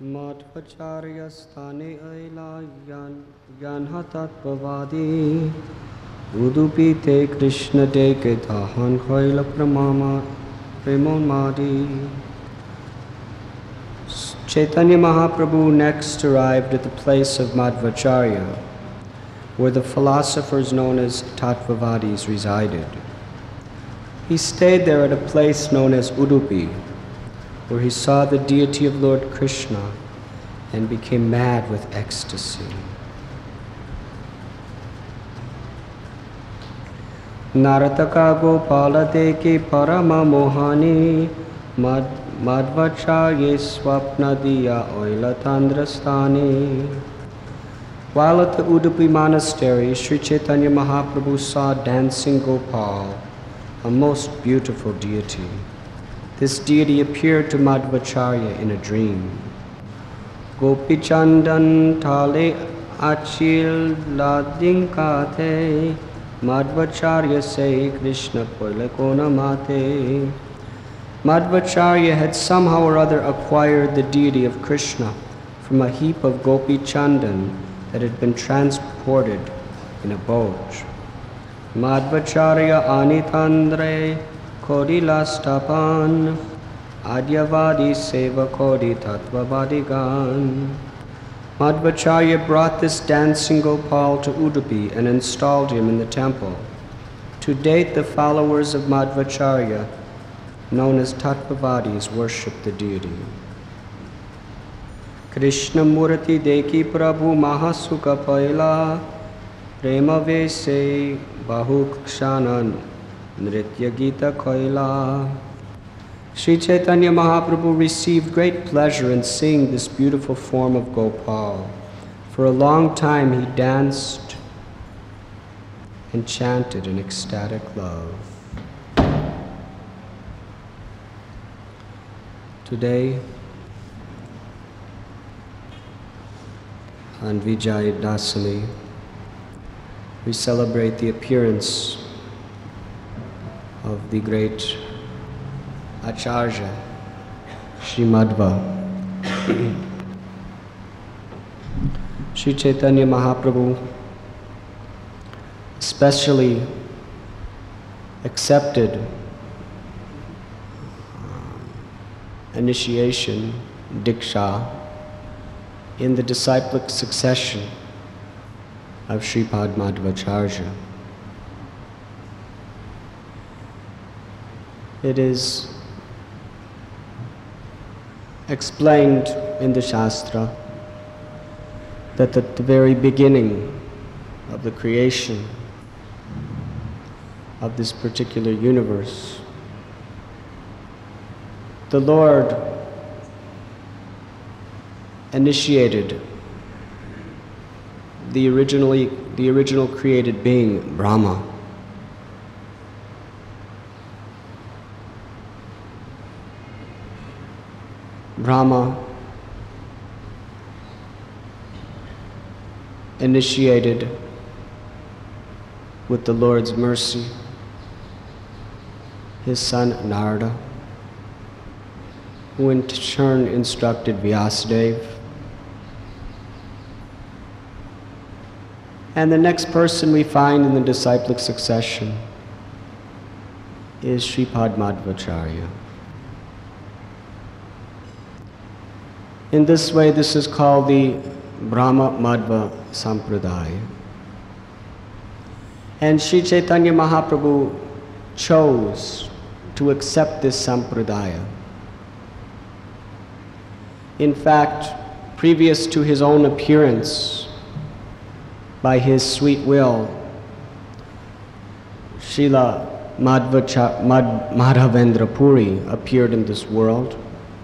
Madhvacharya sthane aila yanhatat pavadi Udupi te Krishna te ketahan koila premonmadi. Chaitanya Mahaprabhu next arrived at the place of Madhvacharya, where the philosophers known as Tattvavadis resided. He stayed there at a place known as Udupi, where he saw the deity of Lord Krishna and became mad with ecstasy. Narataka Gopala Deki Parama Mohani Madhvacharya Swapna Diya Oilatandrastani. While at the Udupi monastery, Sri Chaitanya Mahaprabhu saw dancing Gopal, a most beautiful deity. This deity appeared to Madhvacharya in a dream. Gopi Chandan Thale Achil Ladinkate Madhvacharya say Krishna Poilakona Mate. Madhvacharya had somehow or other acquired the deity of Krishna from a heap of Gopi Chandan that had been transported in a boat. Madhvacharya Anitandre Kodilastapan Adyavadi Seva Kodi Tattvavadigan. Madhvacharya brought this dancing Gopal to Udupi and installed him in the temple. To date, the followers of Madhvacharya, known as Tattvavadis, worship the deity. Krishna Murti Deki Prabhu Mahasuka Paila Prema Vese Bahukshanan Nritya Gita Koila. Sri Chaitanya Mahaprabhu received great pleasure in seeing this beautiful form of Gopal. For a long time he danced and chanted in ecstatic love. Today, on Vijay Dasami, we celebrate the appearance of the great Acharya, Sri Madhva. Sri Chaitanya Mahaprabhu especially accepted initiation, Diksha, in the disciplic succession of Sripad Madhvacharya. It is explained in the Shastra that at the very beginning of the creation of this particular universe, the Lord initiated the original created being, Brahma. Brahma initiated, with the Lord's mercy, his son Narada, who in turn instructed Vyasadeva. And the next person we find in the disciplic succession is Sripad Madhvacharya. In this way, this is called the Brahma Madhva Sampradaya. And Sri Chaitanya Mahaprabhu chose to accept this Sampradaya. In fact, previous to his own appearance, by his sweet will, Srila Madhavendra Puri appeared in this world.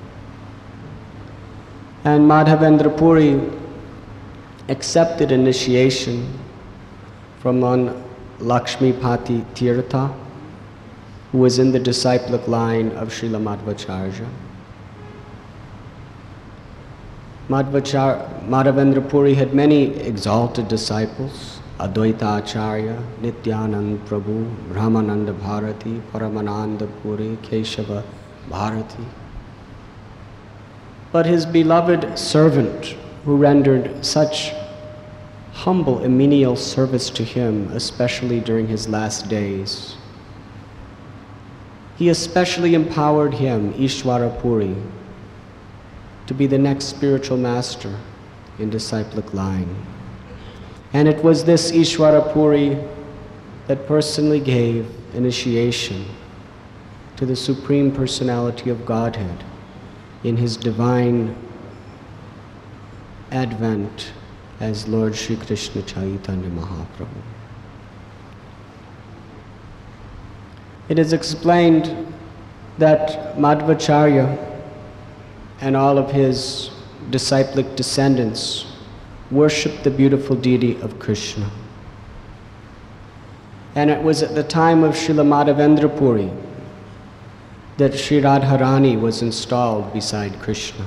And Madhavendra Puri accepted initiation from one Lakshmipati Tirtha, who was in the disciplic line of Srila Madhvacharya. Madhavendra Puri had many exalted disciples: Advaita Acharya, Nityanand Prabhu, Brahmananda Bharati, Paramananda Puri, Keshava Bharati. but his beloved servant who rendered such humble and menial service to him, especially during his last days. He especially empowered him, Ishwara Puri, to be the next spiritual master in disciplic line. And it was this Ishwara Puri that personally gave initiation to the Supreme Personality of Godhead in his divine advent as Lord Sri Krishna Chaitanya Mahaprabhu. It is explained that Madhvacharya and all of his disciplic descendants worshiped the beautiful deity of Krishna. And it was at the time of Srila Madhavendra Puri that Sri Radharani was installed beside Krishna.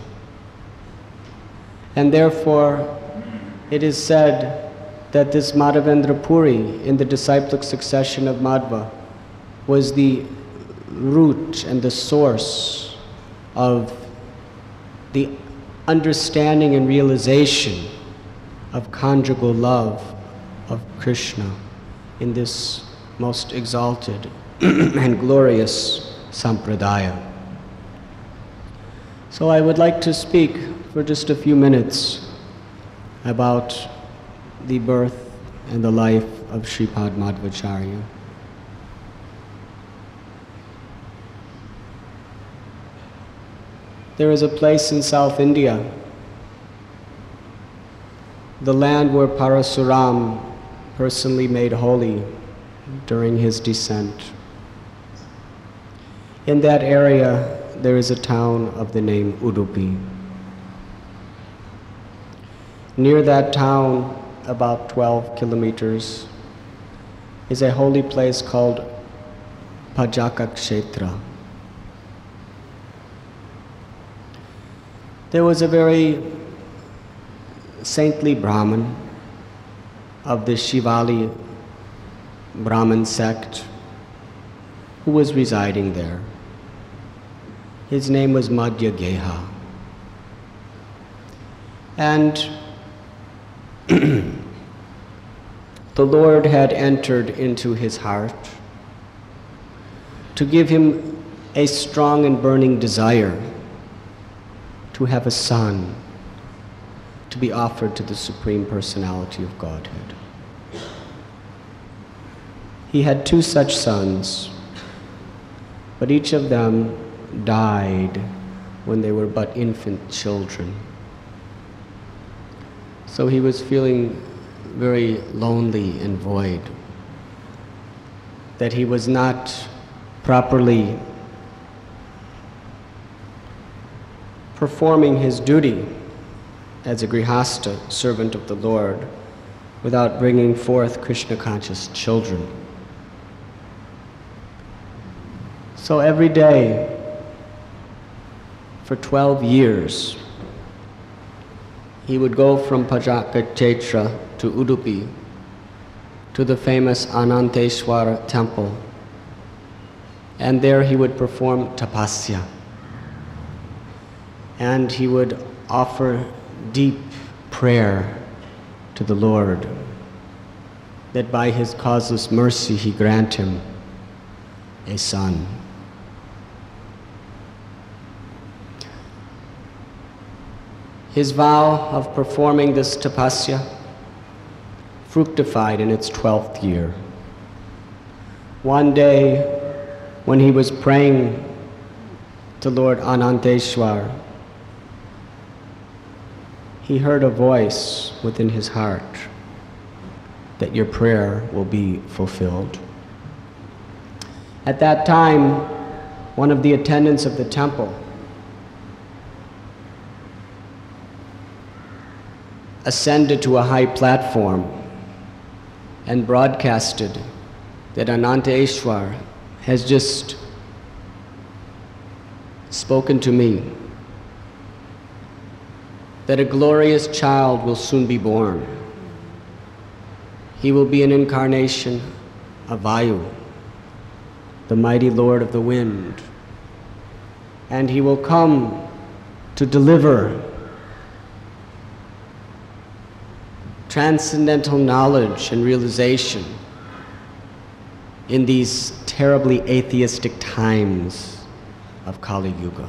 And therefore, it is said that this Madhavendra Puri in the disciplic succession of Madhva was the root and the source of the understanding and realization of conjugal love of Krishna in this most exalted and glorious sampradaya. So I would like to speak for just a few minutes about the birth and the life of Sripad Madhvacharya. There is a place in South India, the land where Parasuram personally made holy during his descent. In that area, there is a town of the name Udupi. Near that town, about 12 kilometers, is a holy place called Pajaka Kshetra. There was a very saintly Brahmin of the Shivali Brahmin sect who was residing there. His name was Madhya Geha. And the Lord had entered into his heart to give him a strong and burning desire to have a son to be offered to the Supreme Personality of Godhead. He had two such sons, but each of them died when they were but infant children. So he was feeling very lonely and void, that he was not properly performing his duty as a grihasta, servant of the Lord, without bringing forth Krishna-conscious children. So every day, for 12 years, he would go from Pajaka Kshetra to Udupi, to the famous Ananteshwara temple, and there he would perform tapasya. And he would offer deep prayer to the Lord, that by his causeless mercy he grant him a son. His vow of performing this tapasya fructified in its 12th year. One day, when he was praying to Lord Ananteshwar, he heard a voice within his heart that your prayer will be fulfilled. At that time, one of the attendants of the temple ascended to a high platform and broadcasted that Ananteshwar has just spoken to me, that a glorious child will soon be born. He will be an incarnation of Vayu, the mighty Lord of the wind, and he will come to deliver transcendental knowledge and realization in these terribly atheistic times of Kali Yuga.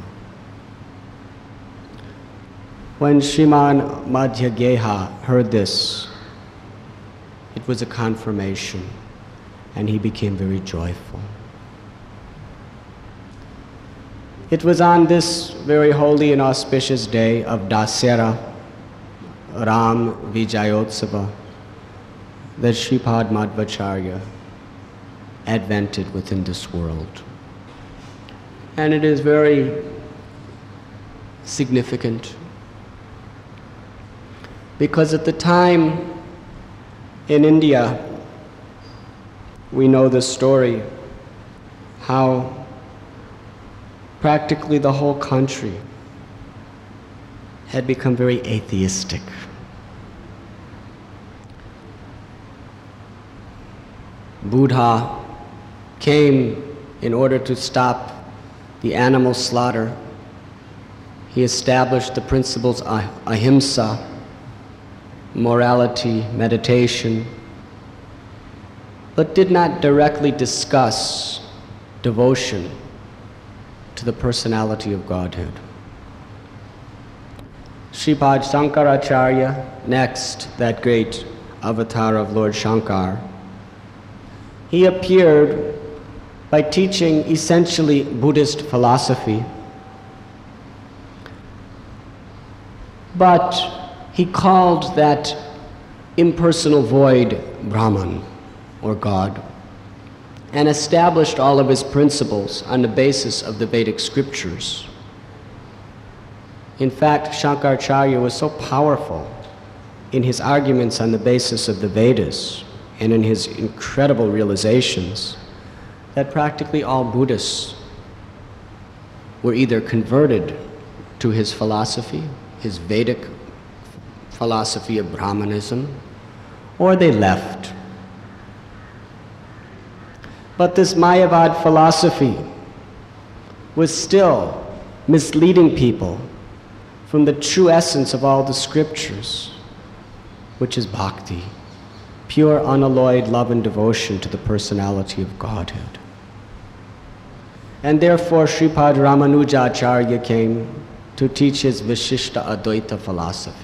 When Sriman Madhyageha heard this, it was a confirmation, and he became very joyful. It was on this very holy and auspicious day of Dasera, Ram Vijayotsava, that Sripad Madhvacharya advented within this world. And it is very significant because at the time in India, we know the story, how practically the whole country had become very atheistic. Buddha came in order to stop the animal slaughter. He established the principles of ahimsa, morality, meditation, but did not directly discuss devotion to the personality of Godhead. Sripad Shankaracharya, next, that great avatar of Lord Shankar, he appeared by teaching essentially Buddhist philosophy, but he called that impersonal void Brahman, or God, and established all of his principles on the basis of the Vedic scriptures. In fact, Shankaracharya was so powerful in his arguments on the basis of the Vedas and in his incredible realizations that practically all Buddhists were either converted to his philosophy, his Vedic philosophy of Brahmanism, or they left. But this Mayavad philosophy was still misleading people from the true essence of all the scriptures, which is bhakti, pure unalloyed love and devotion to the personality of Godhead. And therefore Sripad Ramanujacharya came to teach his Vishishta Advaita philosophy.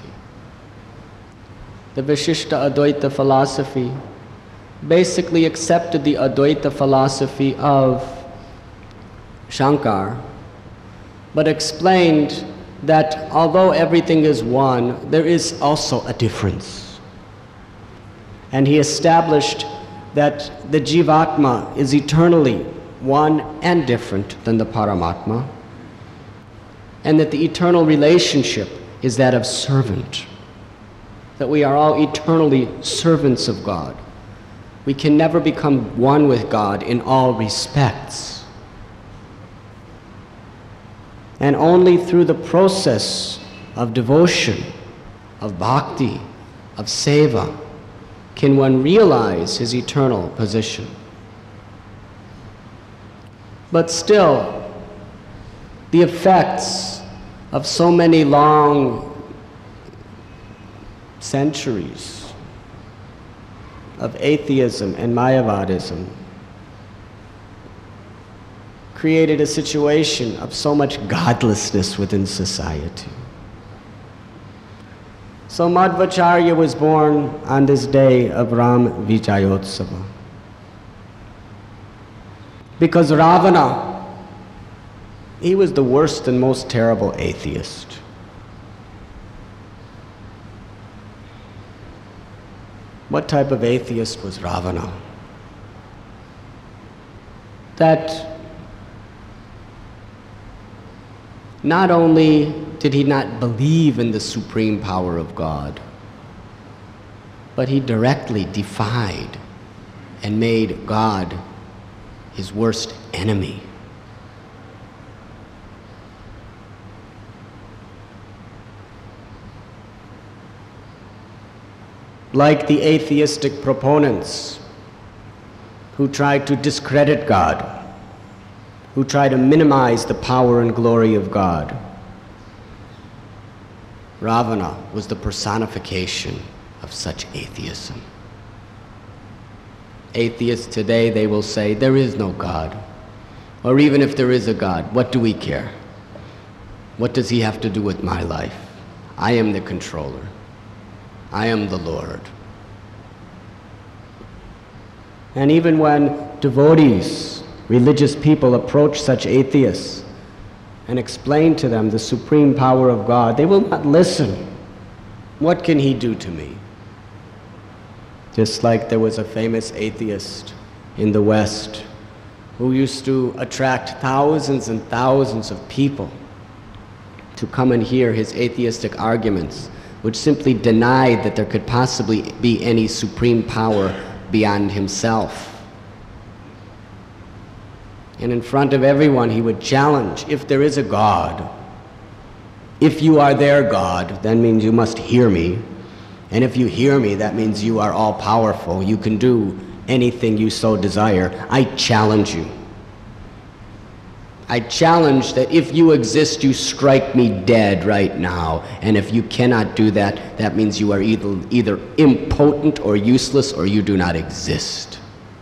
The Vishishta Advaita philosophy basically accepted the Advaita philosophy of Shankar, but explained that although everything is one, there is also a difference. And he established that the Jivatma is eternally one and different than the Paramatma, and that the eternal relationship is that of servant, that we are all eternally servants of God. We can never become one with God in all respects. And only through the process of devotion, of bhakti, of seva, can one realize his eternal position. But still, the effects of so many long centuries of atheism and Mayavadism created a situation of so much godlessness within society. So Madhvacharya was born on this day of Ram Vijayotsava. Because Ravana, he was the worst and most terrible atheist. What type of atheist was Ravana? That not only did he not believe in the supreme power of God, but he directly defied and made God his worst enemy. Like the atheistic proponents who try to discredit God, who try to minimize the power and glory of God, Ravana was the personification of such atheism. Atheists today, they will say, there is no God. Or even if there is a God, what do we care? What does he have to do with my life? I am the controller. I am the Lord. And even when devotees, religious people approach such atheists and explain to them the supreme power of God, they will not listen. What can he do to me? Just like there was a famous atheist in the West who used to attract thousands and thousands of people to come and hear his atheistic arguments, which simply denied that there could possibly be any supreme power beyond himself. And in front of everyone, he would challenge, if there is a God, if you are their God, that means you must hear me. And if you hear me, that means you are all-powerful. You can do anything you so desire. I challenge you. I challenge that if you exist, you strike me dead right now. And if you cannot do that, that means you are either impotent or useless, or you do not exist.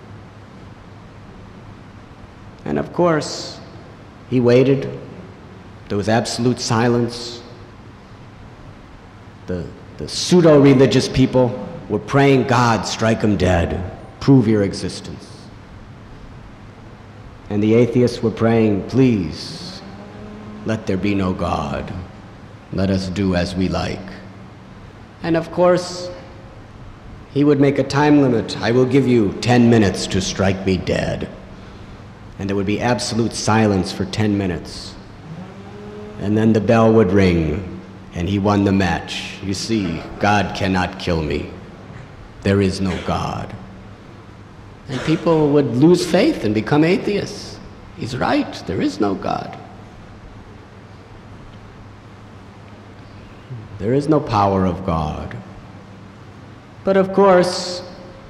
And of course, he waited. There was absolute silence. The pseudo-religious people were praying, God, strike him dead. Prove your existence. And the atheists were praying, please, let there be no God. Let us do as we like. And of course, he would make a time limit. I will give you 10 minutes to strike me dead. And there would be absolute silence for 10 minutes. And then the bell would ring, and he won the match. You see, God cannot kill me. There is no God. And people would lose faith and become atheists. He's right, there is no God. There is no power of God. But of course,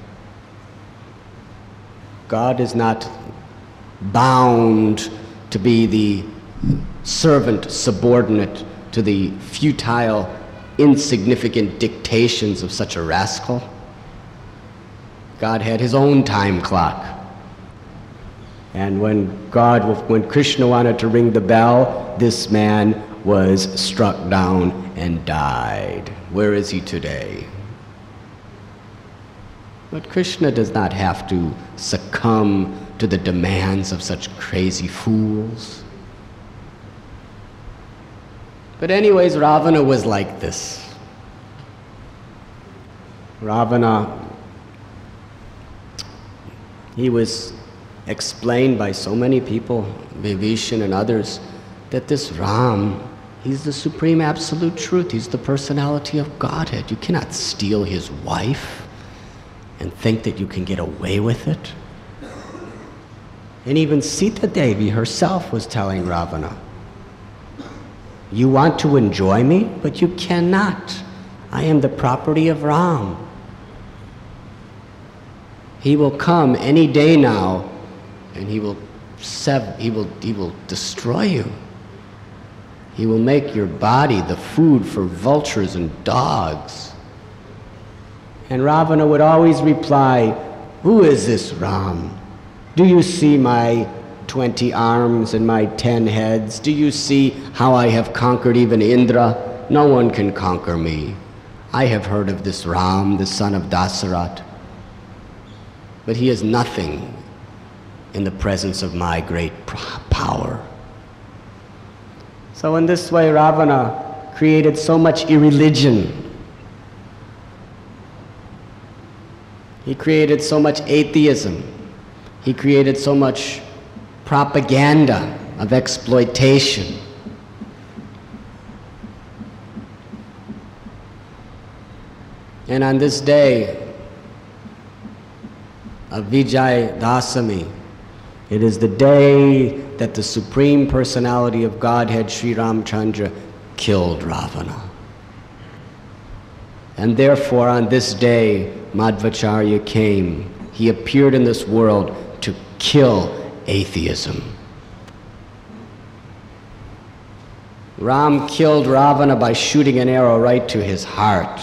God is not bound to be the servant subordinate to the futile, insignificant dictations of such a rascal. God had his own time clock. And when Krishna wanted to ring the bell, this man was struck down and died. Where is he today? But Krishna does not have to succumb to the demands of such crazy fools. But anyways, Ravana was like this. Ravana, he was explained by so many people, Vibhishan and others, that this Ram, he's the supreme absolute truth. He's the personality of Godhead. You cannot steal his wife and think that you can get away with it. And even Sita Devi herself was telling Ravana, you want to enjoy me, but you cannot. I am the property of Ram. He will come any day now, and he will destroy you. He will make your body the food for vultures and dogs. And Ravana would always reply, who is this Ram? Do you see my 20 arms and my 10 heads? Do you see how I have conquered even Indra? No one can conquer me. I have heard of this Ram, the son of Dasarat. But he is nothing in the presence of my great power. So in this way, Ravana created so much irreligion. He created so much atheism. He created so much propaganda of exploitation. And on this day of Vijay Dasami, it is the day that the Supreme Personality of Godhead, Sri Ramchandra, killed Ravana. And therefore, on this day, Madhvacharya came. He appeared in this world to kill atheism. Ram killed Ravana by shooting an arrow right to his heart.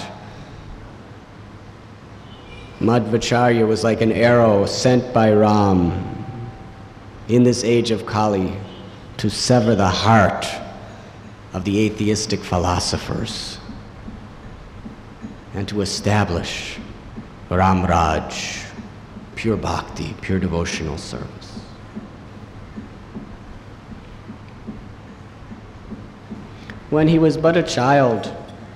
Madhvacharya was like an arrow sent by Ram in this age of Kali to sever the heart of the atheistic philosophers and to establish Ram Raj, pure bhakti, pure devotional service. When he was but a child,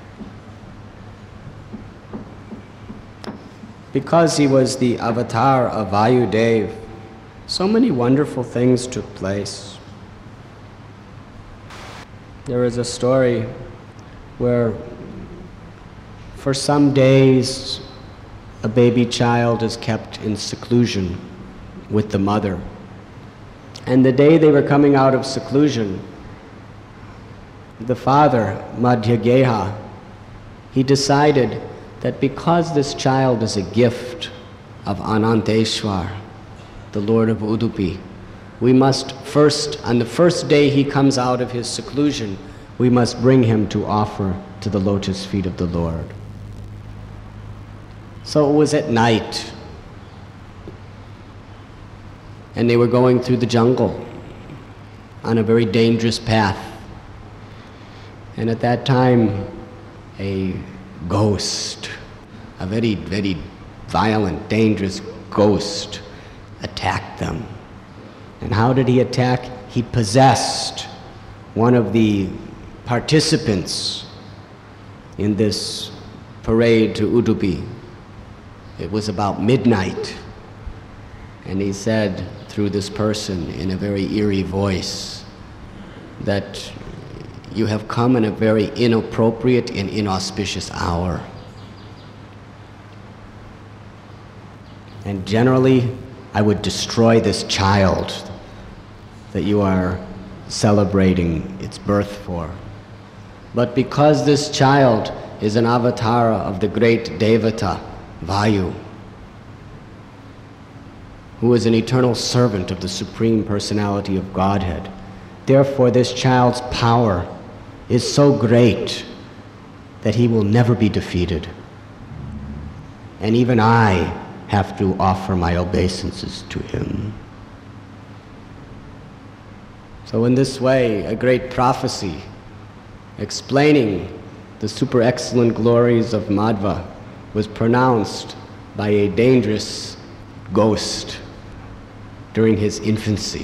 because he was the avatar of Vayudev, so many wonderful things took place. There is a story where for some days a baby child is kept in seclusion with the mother. And the day they were coming out of seclusion, the father, Madhyageha, he decided that because this child is a gift of Ananteshwar, the Lord of Udupi, we must first, on the first day he comes out of his seclusion, we must bring him to offer to the lotus feet of the Lord. So it was at night, and they were going through the jungle on a very dangerous path. And at that time, a ghost, a very, very violent, dangerous ghost, attacked them. And how did he attack? He possessed one of the participants in this parade to Udupi. It was about midnight. And he said through this person in a very eerie voice that you have come in a very inappropriate and inauspicious hour. And generally, I would destroy this child that you are celebrating its birth for. But because this child is an avatar of the great Devata, Vayu, who is an eternal servant of the Supreme Personality of Godhead, therefore this child's power is so great that he will never be defeated. And even I have to offer my obeisances to him. So in this way, a great prophecy explaining the super excellent glories of Madhva was pronounced by a dangerous ghost during his infancy.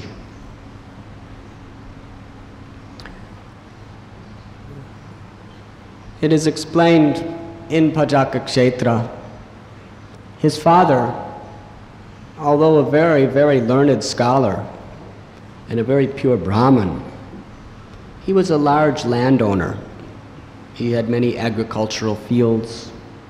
It is explained in Pajaka Kshetra. His father, although a very, very learned scholar and a very pure Brahmin, he was a large landowner. He had many agricultural fields.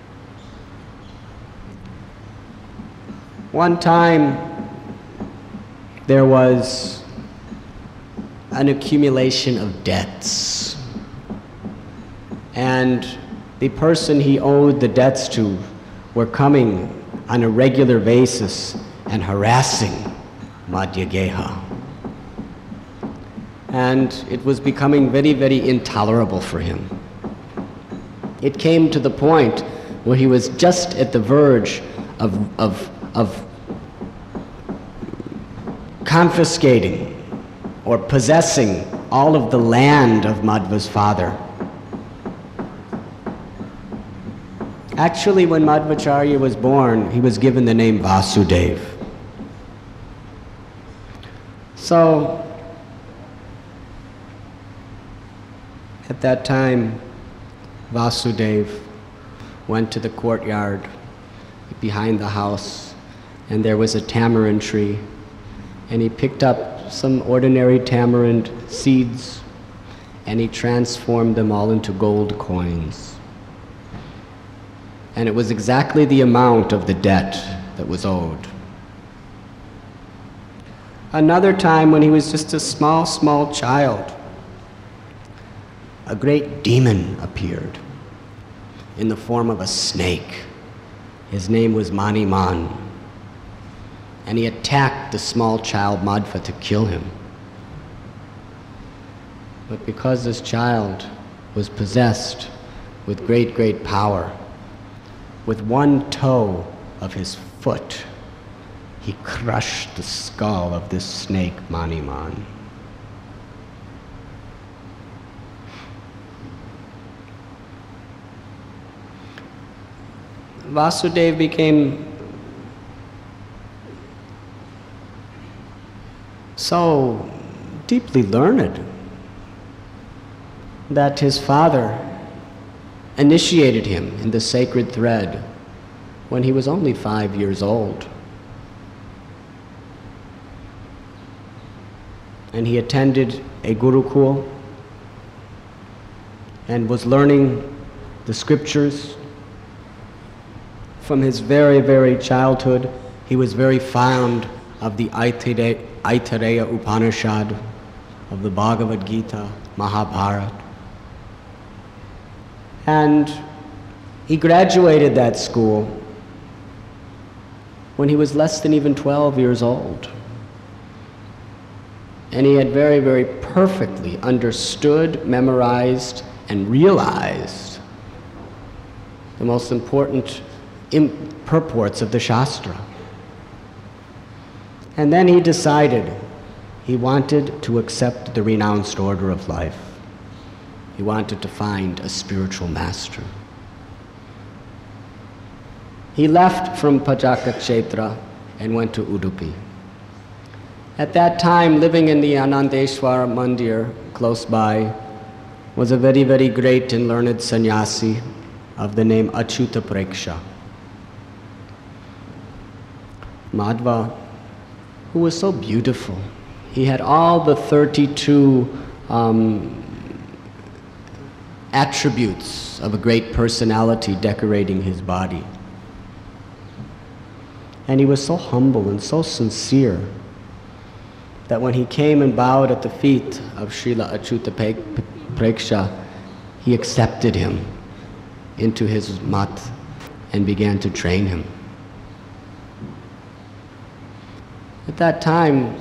One time, there was an accumulation of debts. And the person he owed the debts to were coming on a regular basis and harassing Madhyageha. And it was becoming very, very intolerable for him. It came to the point where he was just at the verge of confiscating or possessing all of the land of Madhva's father. Actually, when Madhvacharya was born, he was given the name Vasudev. So, at that time, Vasudev went to the courtyard behind the house, and there was a tamarind tree, and he picked up some ordinary tamarind seeds, and he transformed them all into gold coins. And it was exactly the amount of the debt that was owed. Another time, when he was just a small child, a great demon appeared in the form of a snake. His name was Maniman. And he attacked the small child Madhva to kill him. But because this child was possessed with great, great power, with one toe of his foot, he crushed the skull of this snake Maniman. Vasudeva became so deeply learned that his father initiated him in the sacred thread when he was only 5 years old. And he attended a Gurukul and was learning the scriptures. From his very, very childhood, he was very fond of the Aitareya Upanishad, of the Bhagavad Gita, Mahabharata. And he graduated that school when he was less than even 12 years old. And he had very, very perfectly understood, memorized, and realized the most important purports of the Shastra. And then he decided he wanted to accept the renounced order of life. He wanted to find a spiritual master. He left from Pajaka Kshetra and went to Udupi. At that time, living in the Anandeshwara Mandir close by was a very, very great and learned sannyasi of the name Achyuta Preksha. Madhva, who was so beautiful. He had all the 32 attributes of a great personality decorating his body. And he was so humble and so sincere that when he came and bowed at the feet of Srila Achyuta Preksha, he accepted him into his mat and began to train him. At that time,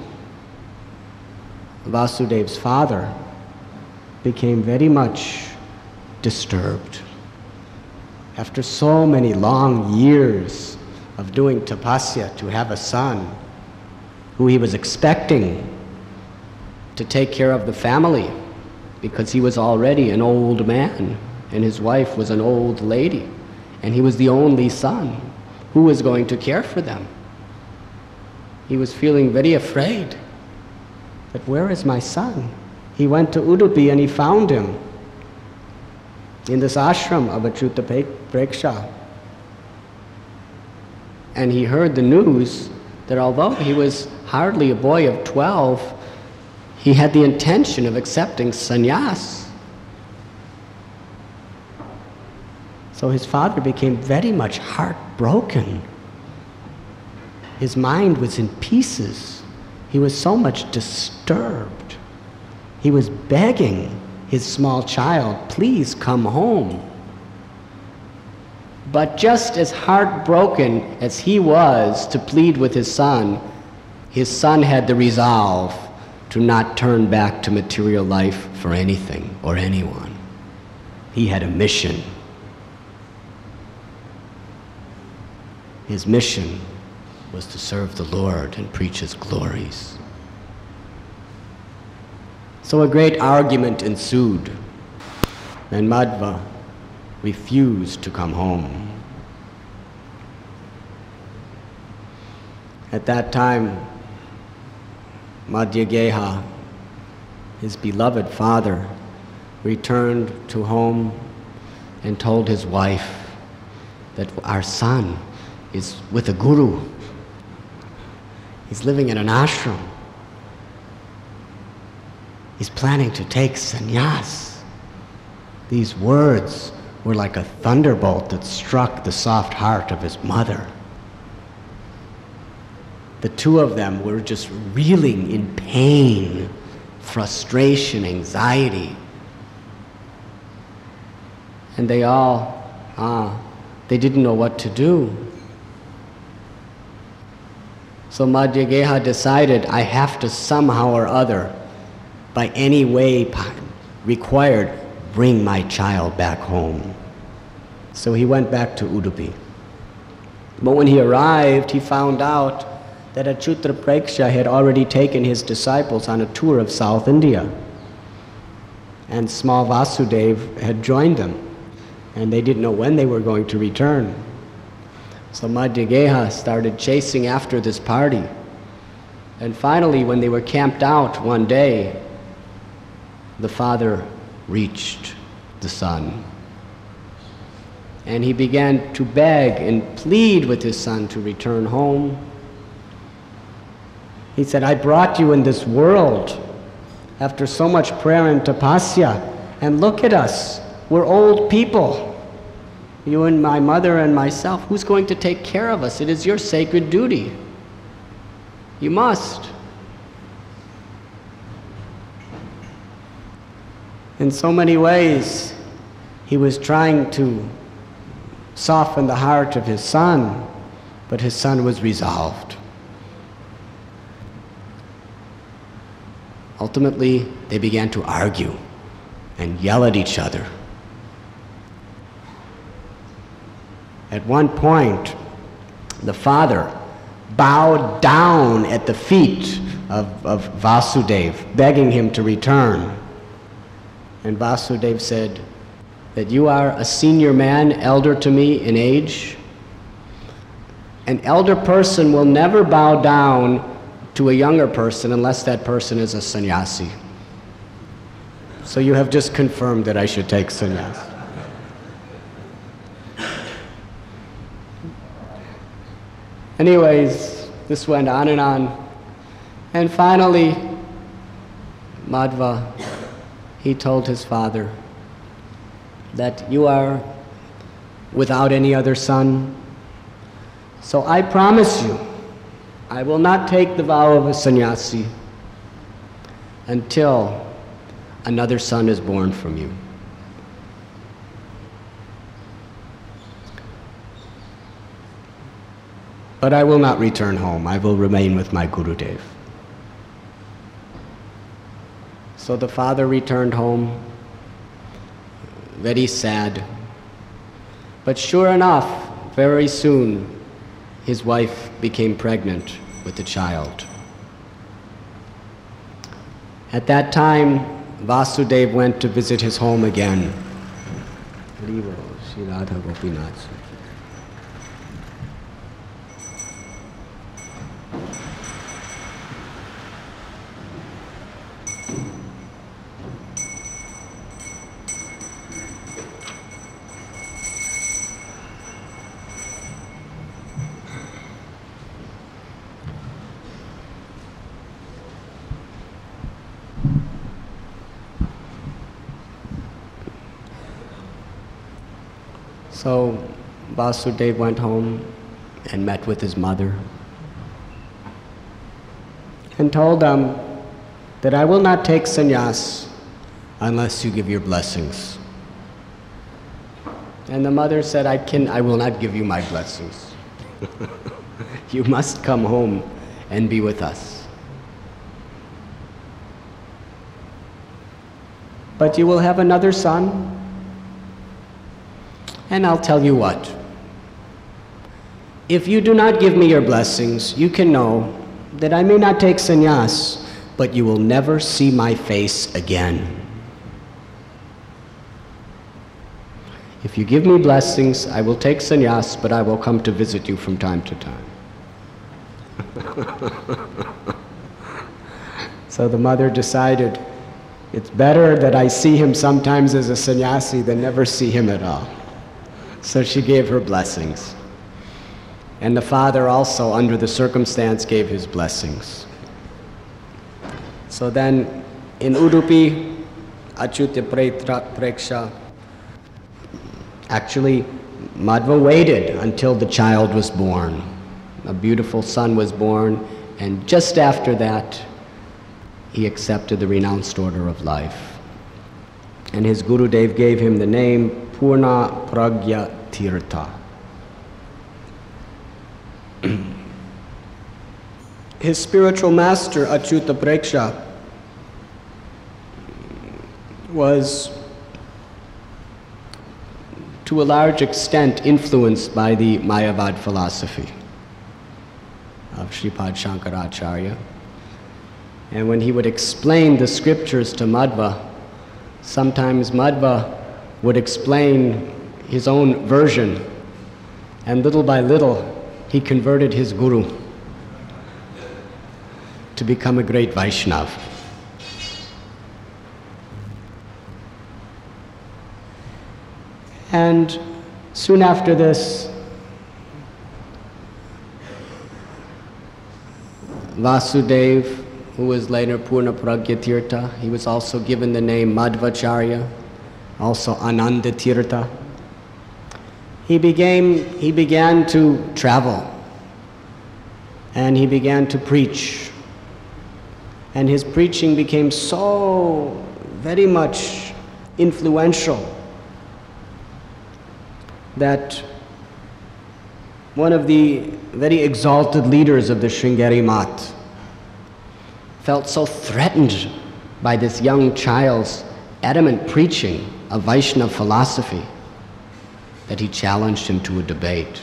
Vasudev's father became very much disturbed. After so many long years of doing tapasya to have a son who he was expecting to take care of the family, because he was already an old man and his wife was an old lady, and he was the only son. Who was going to care for them? He was feeling very afraid. But where is my son? He went to Udupi and he found him in this ashram of Achyuta Preksha. And he heard the news that although he was hardly a boy of 12, he had the intention of accepting sannyas. So his father became very much heartbroken. His mind was in pieces. He was so much disturbed. He was begging his small child, please come home. But just as heartbroken as he was to plead with his son had the resolve to not turn back to material life for anything or anyone. He had a mission. His mission was to serve the Lord and preach His glories. So a great argument ensued, and Madhva refused to come home. At that time, Madhyageha, his beloved father, returned to home and told his wife that our son is with a guru. He's living in an ashram. He's planning to take sannyas. These words were like a thunderbolt that struck the soft heart of his mother. The two of them were just reeling in pain, frustration, anxiety. And they all, they didn't know what to do. So Madhyageha decided, I have to somehow or other, by any way, required, bring my child back home. So he went back to Udupi. But when he arrived, he found out that Achyuta Preksha had already taken his disciples on a tour of South India. And small Vasudev had joined them, and they didn't know when they were going to return. So Madhyageha started chasing after this party. And finally, when they were camped out one day, the father reached the son. And he began to beg and plead with his son to return home. He said, I brought you in this world after so much prayer and tapasya, and look at us, we're old people. You and my mother and myself, who's going to take care of us? It is your sacred duty. You must. In so many ways, he was trying to soften the heart of his son, but his son was resolved. Ultimately, they began to argue and yell at each other. At one point, the father bowed down at the feet of Vasudeva, begging him to return. And Vasudeva said that you are a senior man, elder to me in age. An elder person will never bow down to a younger person unless that person is a sannyasi. So you have just confirmed that I should take sannyas. Anyways, this went on. And finally, Madhva, he told his father that you are without any other son. So I promise you, I will not take the vow of a sannyasi until another son is born from you. But I will not return home. I will remain with my Gurudev. So the father returned home, very sad. But sure enough, very soon, his wife became pregnant with a child. At that time, Vasudeva went to visit his home again. So Vasudeva went home and met with his mother and told them that I will not take sannyas unless you give your blessings. And the mother said, I will not give you my blessings. You must come home and be with us. But you will have another son. And I'll tell you what, if you do not give me your blessings, you can know that I may not take sannyas, but you will never see my face again. If you give me blessings, I will take sannyas, but I will come to visit you from time to time. So the mother decided, it's better that I see him sometimes as a sannyasi than never see him at all. So she gave her blessings. And the father also, under the circumstance, gave his blessings. So then, in Udupi, Achyuta Preksha, actually, Madhva waited until the child was born. A beautiful son was born, and just after that, he accepted the renounced order of life. And his Gurudev gave him the name Purna Pragya Tirtha. His spiritual master, Achyuta Preksha, was to a large extent influenced by the Mayavad philosophy of Sripad Shankaracharya. And when he would explain the scriptures to Madhva, sometimes Madhva would explain his own version, and little by little he converted his guru to become a great Vaishnava. And soon after this, Vasudev, who was later Purna Pragya Tirtha, he was also given the name Madhvacharya, also Ananda Tirtha. He began to travel, and he began to preach. And his preaching became so very much influential that one of the very exalted leaders of the Sringeri Math felt so threatened by this young child's adamant preaching of Vaishnava philosophy that he challenged him to a debate.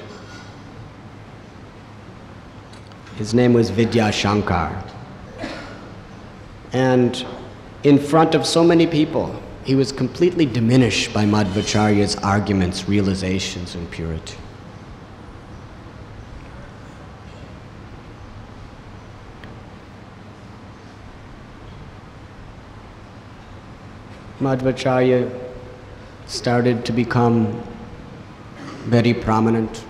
His name was Vidya Shankar. And in front of so many people, he was completely diminished by Madhvacharya's arguments, realizations, and purity. Madhvacharya started to become very prominent.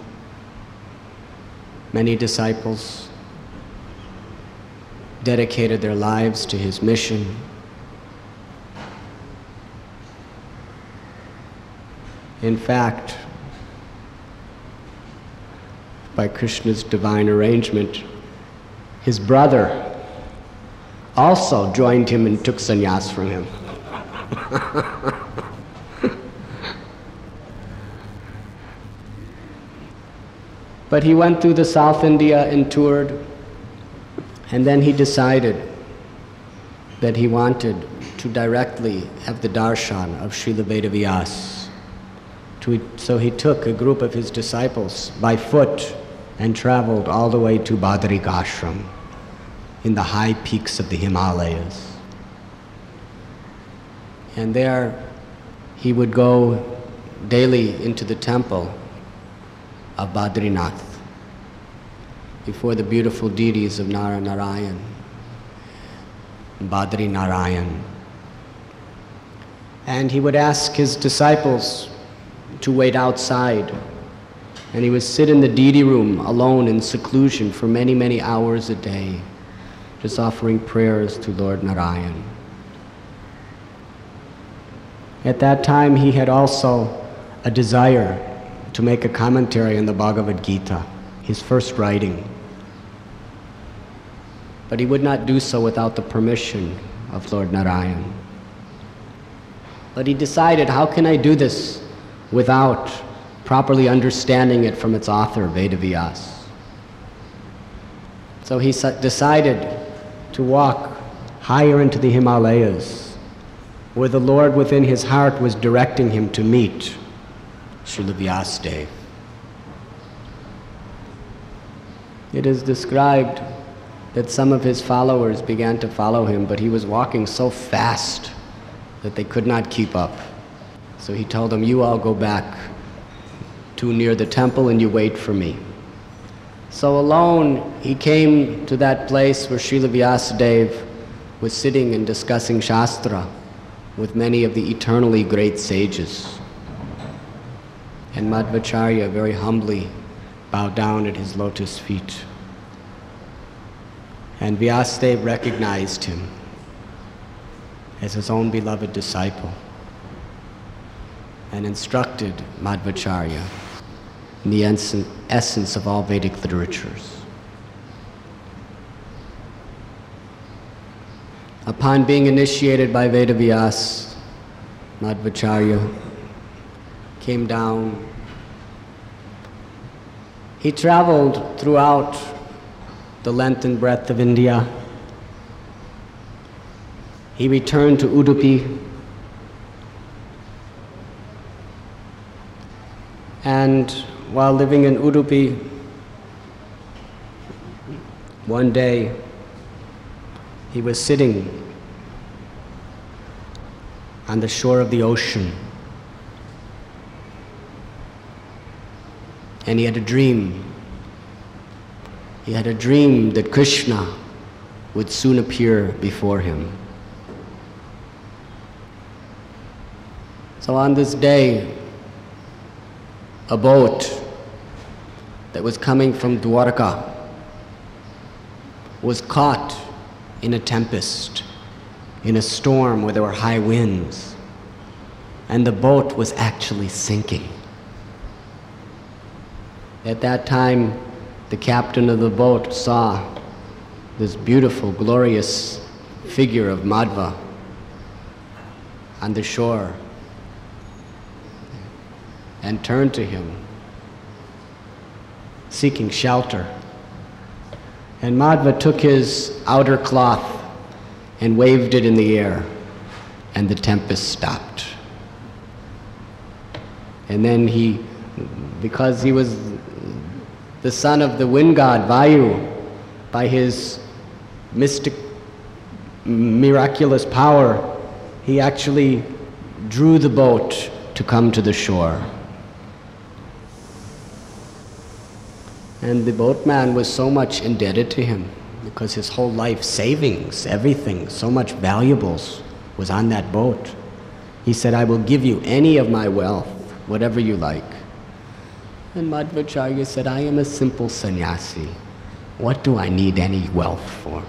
Many disciples dedicated their lives to his mission. In fact, by Krishna's divine arrangement, his brother also joined him and took sannyas from him. But he went through the South India and toured, and then he decided that he wanted to directly have the darshan of Srila Vedavyas. So he took a group of his disciples by foot and traveled all the way to Badrika Ashram in the high peaks of the Himalayas. And there he would go daily into the temple of Badrinath before the beautiful deities of Narayan, Badri Narayan. And he would ask his disciples to wait outside, and he would sit in the deity room alone in seclusion for many, many hours a day, just offering prayers to Lord Narayan. At that time, he had also a desire to make a commentary on the Bhagavad Gita, his first writing. But he would not do so without the permission of Lord Narayan. But he decided, how can I do this without properly understanding it from its author, Vedavyas? So he decided to walk higher into the Himalayas, where the Lord within his heart was directing him to meet Srila Vyasadeva. It is described that some of his followers began to follow him, but he was walking so fast that they could not keep up. So he told them, you all go back to near the temple and you wait for me. So alone, he came to that place where Srila Vyasadeva was sitting and discussing Shastra with many of the eternally great sages. And Madhvacharya very humbly bowed down at his lotus feet. And Vyasadeva recognized him as his own beloved disciple and instructed Madhvacharya in the essence of all Vedic literatures. Upon being initiated by Vedavyas, Madhvacharya came down. He traveled throughout the length and breadth of India. He returned to Udupi, And while living in Udupi, one day he was sitting on the shore of the ocean, and he had a dream. He had a dream that Krishna would soon appear before him. So on this day, a boat that was coming from Dwarka was caught in a tempest, in a storm where there were high winds, and the boat was actually sinking. At that time, the captain of the boat saw this beautiful, glorious figure of Madhva on the shore and turned to him, seeking shelter. And Madhva took his outer cloth and waved it in the air, and the tempest stopped. And then because he was the son of the wind god Vayu, by his mystic, miraculous power, he actually drew the boat to come to the shore. And the boatman was so much indebted to him because his whole life savings, everything, so much valuables was on that boat. He said, "I will give you any of my wealth, whatever you like." And Madhvacharya said, "I am a simple sannyasi. What do I need any wealth for?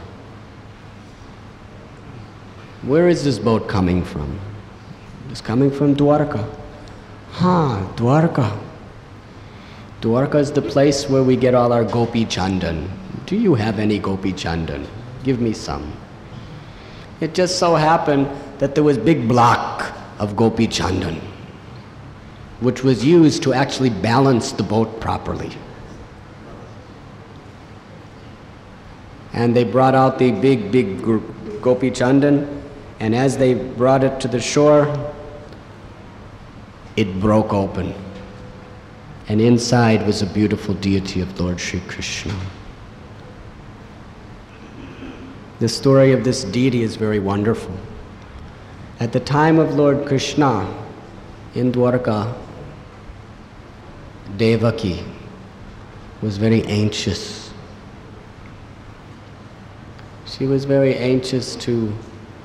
Where is this boat coming from?" It's coming from Dwarka. Dwarka. Dwarka is the place where we get all our gopi chandan. Do you have any gopi chandan? Give me some. It just so happened that there was a big block of gopi chandan, which was used to actually balance the boat properly. And they brought out the big gopi chandan, and as they brought it to the shore, it broke open. And inside was a beautiful deity of Lord Sri Krishna. The story of this deity is very wonderful. At the time of Lord Krishna in Dwarka, Devaki was very anxious. She was very anxious to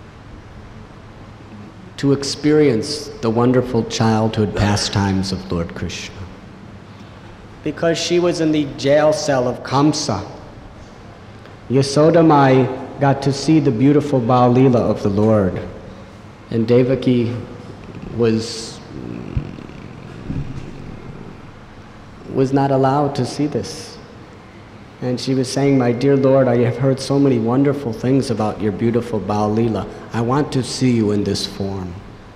experience the wonderful childhood pastimes of Lord Krishna. Because she was in the jail cell of Kamsa, Yasoda Mai got to see the beautiful Baal Leela of the Lord, and Devaki was not allowed to see this. And she was saying, "My dear Lord, I have heard so many wonderful things about your beautiful Baal Leela. I want to see you in this form,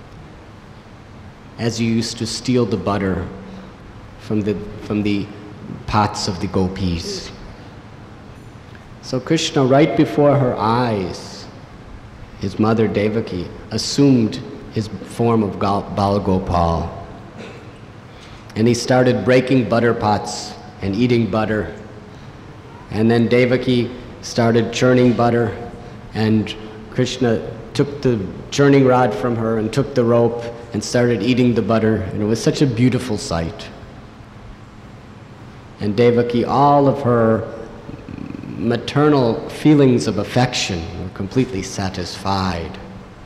as you used to steal the butter from the pots of the gopis." So Krishna, right before her eyes, his mother Devaki, assumed his form of Bal Gopal. And he started breaking butter pots and eating butter. And then Devaki started churning butter, and Krishna took the churning rod from her and took the rope and started eating the butter, and it was such a beautiful sight. And Devaki, all of her maternal feelings of affection were completely satisfied.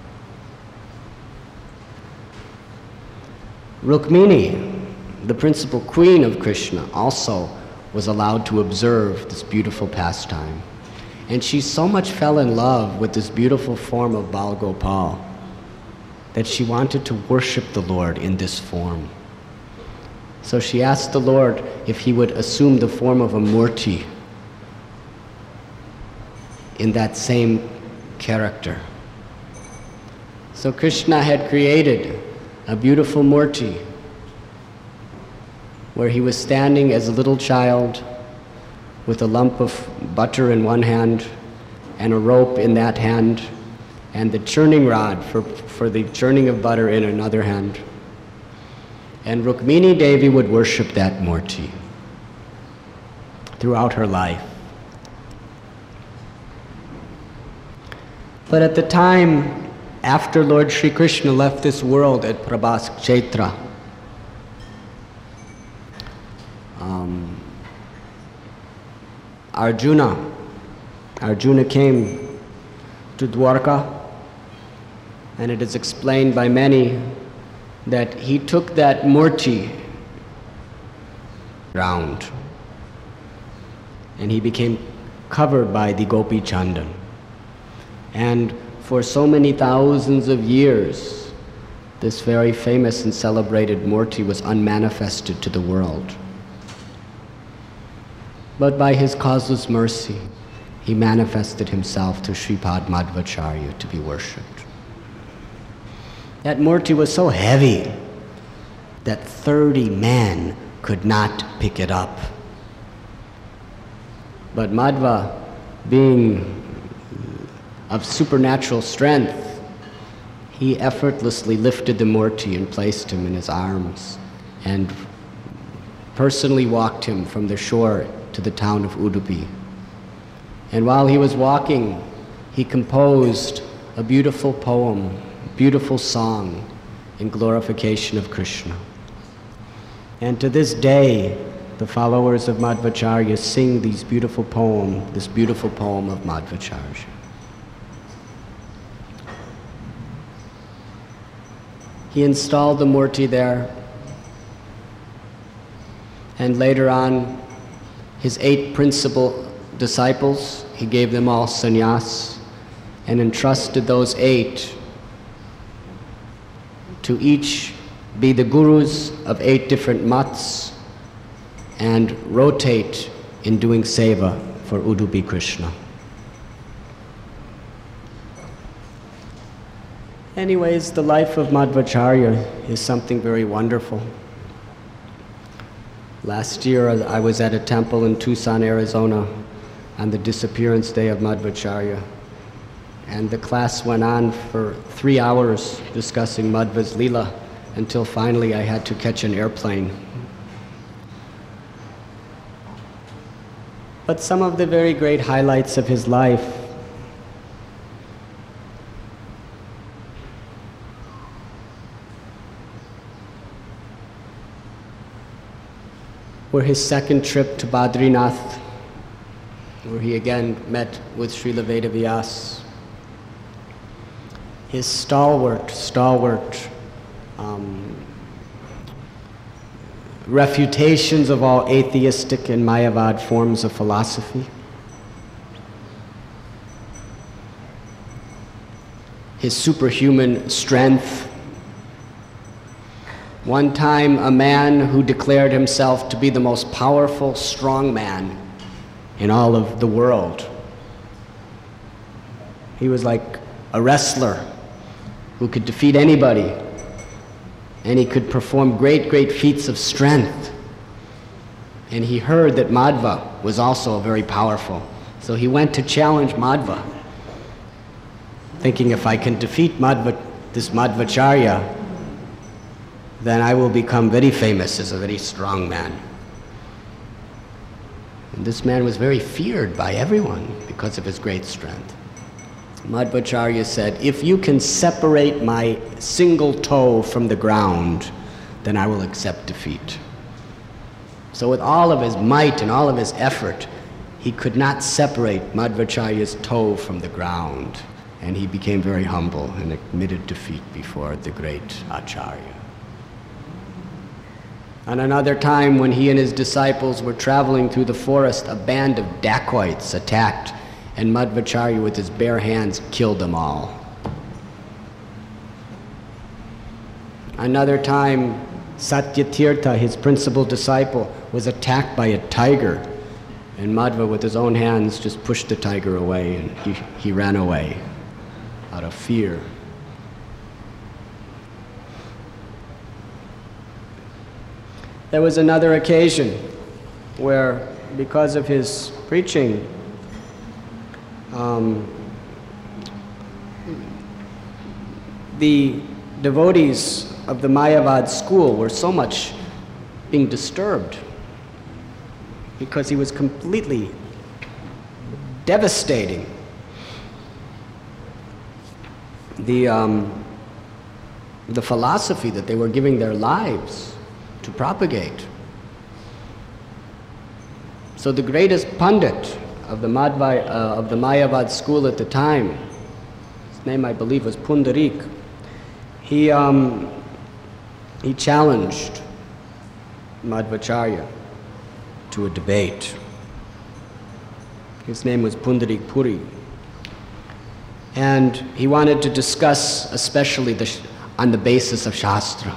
Rukmini, the principal queen of Krishna, also was allowed to observe this beautiful pastime. And she so much fell in love with this beautiful form of Bal Gopal that she wanted to worship the Lord in this form. So she asked the Lord if he would assume the form of a murti in that same character. So Krishna had created a beautiful murti where he was standing as a little child with a lump of butter in one hand and a rope in that hand and the churning rod for the churning of butter in another hand. And Rukmini Devi would worship that Murti throughout her life. But at the time, after Lord Sri Krishna left this world at Prabhas Kshetra, Arjuna came to Dwarka, and it is explained by many that he took that Murti round and he became covered by the Gopi Chandan. And for so many thousands of years, this very famous and celebrated Murti was unmanifested to the world. But by his causeless mercy, he manifested himself to Sripad Madhvacharya to be worshipped. That Murti was so heavy that 30 men could not pick it up. But Madhva, being of supernatural strength, he effortlessly lifted the Murti and placed him in his arms and personally walked him from the shore to the town of Udupi. And while he was walking, he composed a beautiful poem, beautiful song in glorification of Krishna. And to this day, the followers of Madhvacharya sing this beautiful poem of Madhvacharya. He installed the Murti there, and later on, his 8 principal disciples, he gave them all sannyas and entrusted those 8 to each be the gurus of 8 different mats and rotate in doing seva for Udupi Krishna. Anyways, the life of Madhvacharya is something very wonderful. Last year I was at a temple in Tucson, Arizona on the disappearance day of Madhvacharya, and the class went on for 3 hours discussing Madhva's Leela until finally I had to catch an airplane. But some of the very great highlights of his life were his second trip to Badrinath, where he again met with Srila Vedavyas. His stalwart refutations of all atheistic and Mayavad forms of philosophy. His superhuman strength. One time, a man who declared himself to be the most powerful strong man in all of the world. He was like a wrestler who could defeat anybody, and he could perform great feats of strength. And he heard that Madhva was also very powerful, so he went to challenge Madhva, thinking if I can defeat this Madhvacharya, then I will become very famous as a very strong man. And this man was very feared by everyone because of his great strength. Madhvacharya said, if you can separate my single toe from the ground, then I will accept defeat. So with all of his might and all of his effort, he could not separate Madhvacharya's toe from the ground. And he became very humble and admitted defeat before the great Acharya. On another time, when he and his disciples were traveling through the forest, a band of dacoits attacked, and Madhvacharya with his bare hands killed them all. Another time, Satyatirtha, his principal disciple, was attacked by a tiger, and Madhva with his own hands just pushed the tiger away, and he ran away out of fear. There was another occasion where, because of his preaching, the devotees of the Mayavad school were so much being disturbed because he was completely devastating the philosophy that they were giving their lives to propagate. So the greatest pundit of the Mayavad school at the time, his name I believe was Pundarik, he challenged Madhvacharya to a debate. His name was Pundarik Puri. And he wanted to discuss especially on the basis of Shastra.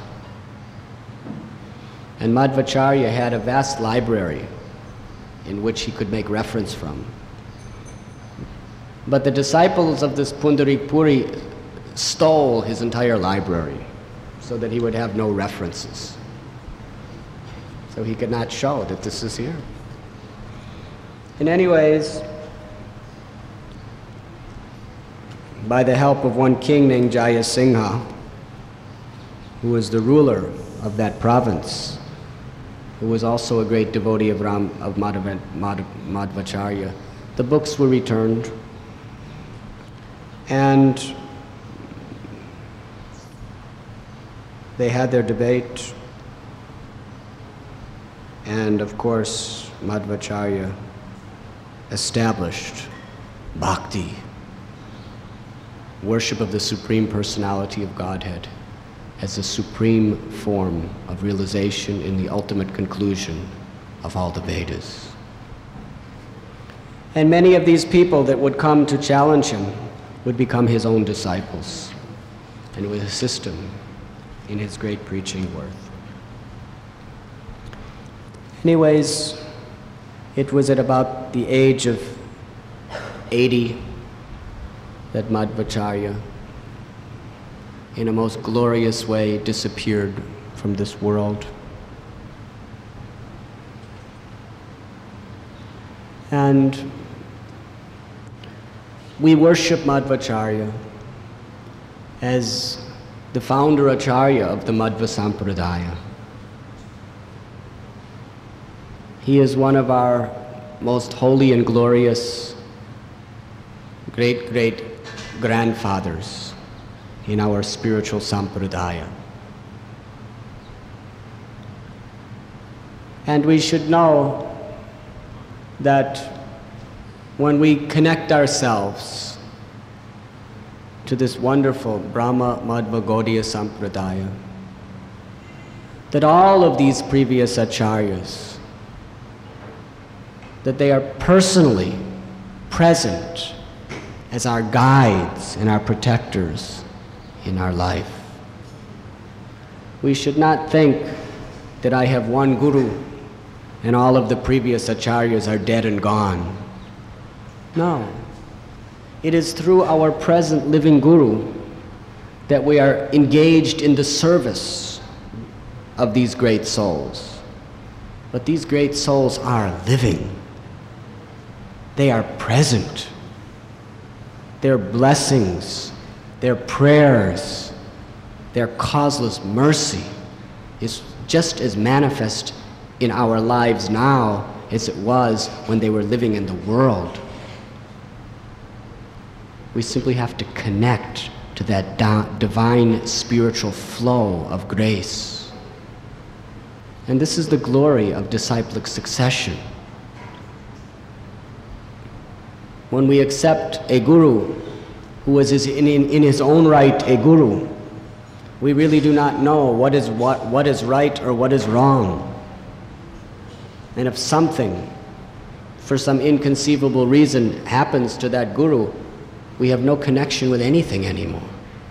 And Madhvacharya had a vast library in which he could make reference from. But the disciples of this Pundarik Puri stole his entire library so that he would have no references. So he could not show that this is here. And anyways, by the help of one king named Jayasingha, who was the ruler of that province, who was also a great devotee of Madhvacharya, the books were returned, and they had their debate, and of course Madhvacharya established bhakti, worship of the Supreme Personality of Godhead, as the supreme form of realization in the ultimate conclusion of all the Vedas. And many of these people that would come to challenge him would become his own disciples and would assist him in his great preaching work. Anyways, it was at about the age of 80 that Madhvacharya, in a most glorious way, disappeared from this world. And we worship Madhvacharya as the founder Acharya of the Madhva Sampradaya. He is one of our most holy and glorious great-great-grandfathers in our spiritual sampradaya. And we should know that when we connect ourselves to this wonderful Brahma Madhva Gaudiya Sampradaya, that all of these previous acharyas, that they are personally present as our guides and our protectors in our life. We should not think that I have one guru and all of the previous acharyas are dead and gone. No. It is through our present living guru that we are engaged in the service of these great souls. But these great souls are living. They are present. Their blessings, their prayers, their causeless mercy is just as manifest in our lives now as it was when they were living in the world. We simply have to connect to that divine spiritual flow of grace. And this is the glory of disciplic succession. When we accept a guru who is in his own right a guru, we really do not know what is right or what is wrong. And if something, for some inconceivable reason, happens to that guru, we have no connection with anything anymore.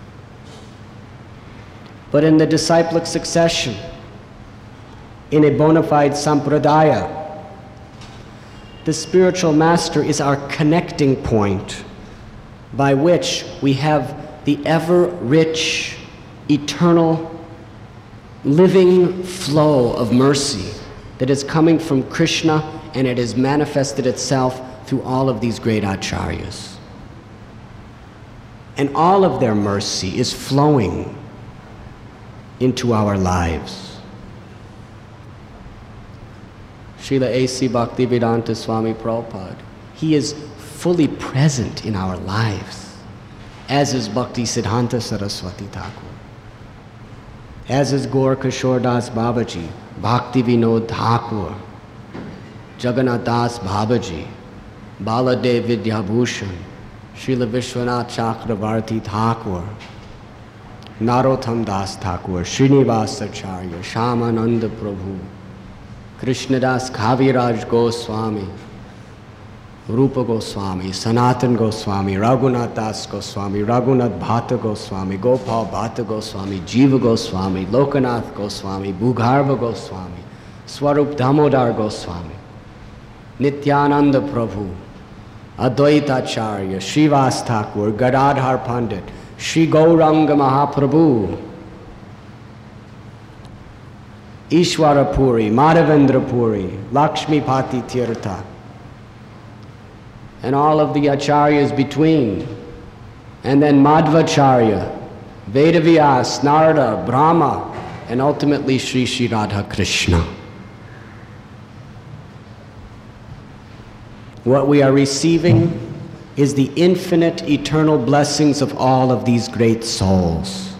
But in the disciplic succession, in a bona fide sampradaya, the spiritual master is our connecting point by which we have the ever-rich, eternal, living flow of mercy that is coming from Krishna, and it has manifested itself through all of these great acharyas. And all of their mercy is flowing into our lives. Srila A.C. Bhaktivedanta Swami Prabhupada, he is fully present in our lives, as is Bhakti Siddhanta Saraswati Thakur, as is Gaur Kishore Das Babaji, Bhakti Vinod Thakur, Jagannath Das Babaji, Baladev Vidyabhushan, Srila Vishwanath Chakravarti Thakur, Narottam Das Thakur, Srinivas Acharya, Shyamananda Prabhu, Krishnadas Kaviraj Goswami, Rupa Goswami, Sanatan Goswami, Raghunath Das Goswami, Raghunath Bhatta Goswami, Gopal Bhatta Goswami, Jiva Goswami, Lokanath Goswami, Bhugarbha Goswami, Swarup Damodar Goswami, Nityananda Prabhu, Advaita Acharya, Srivas Thakur, Gadadhar Pandit, Sri Gauranga Mahaprabhu, Ishwara Puri, Madhavendra Puri, Lakshmi Pati Tirtha, and all of the acharyas between, and then Madhvacharya, Vedavyas, Narada, Brahma, and ultimately Sri Sri Radha Krishna. What we are receiving is the infinite eternal blessings of all of these great souls.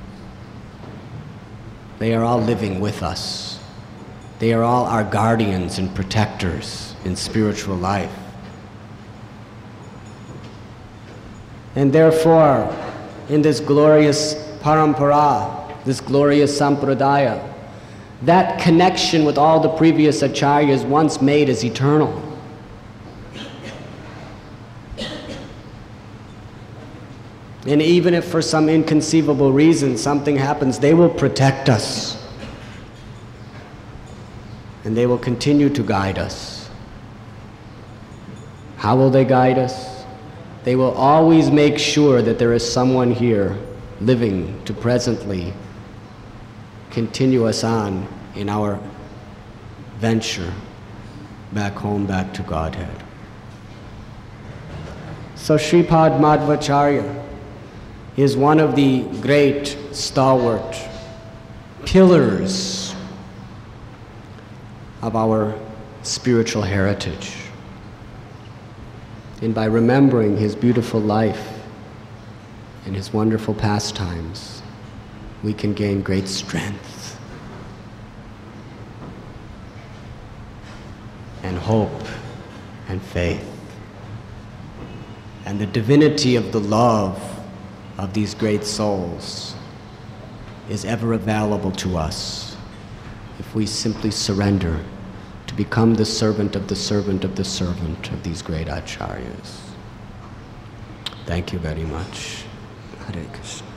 They are all living with us. They are all our guardians and protectors in spiritual life. And therefore, in this glorious parampara, this glorious sampradaya, that connection with all the previous acharyas once made is eternal. And even if for some inconceivable reason something happens, they will protect us. And they will continue to guide us. How will they guide us? They will always make sure that there is someone here living to presently continue us on in our venture back home, back to Godhead. So Sripad Madhvacharya is one of the great stalwart pillars of our spiritual heritage. And by remembering his beautiful life and his wonderful pastimes, we can gain great strength and hope and faith. And the divinity of the love of these great souls is ever available to us if we simply surrender to become the servant of the servant of the servant of these great acharyas. Thank you very much. Hare Krishna.